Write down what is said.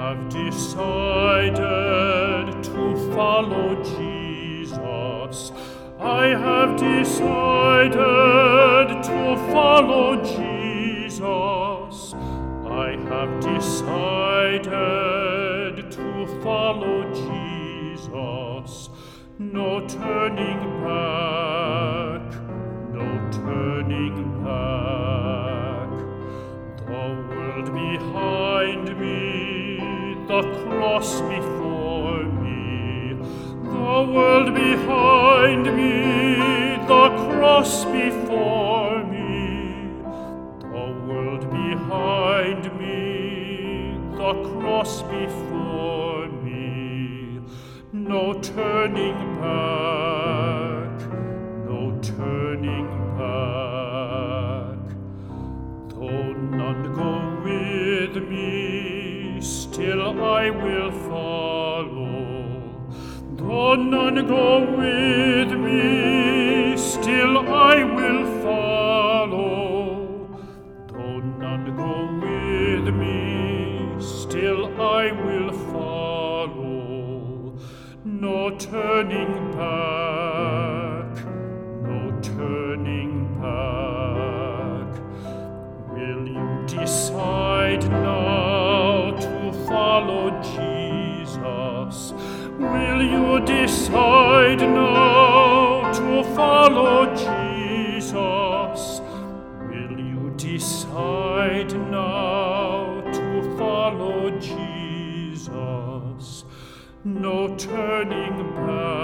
have decided to follow Jesus. I have decided to follow Jesus. I have decided to follow Jesus. No turning back, no turning back. The world behind me, the cross before me. The world behind me, the cross before me. The world behind me, the cross before me. No turning back, no turning back. Though none go with me, still I will follow. Though none go with me, still I will follow. Though none go with me, still I will follow. No turning back, no turning back. Will you decide now to follow Jesus? Will you decide now to follow Jesus? Will you decide now to follow Jesus? No turning back.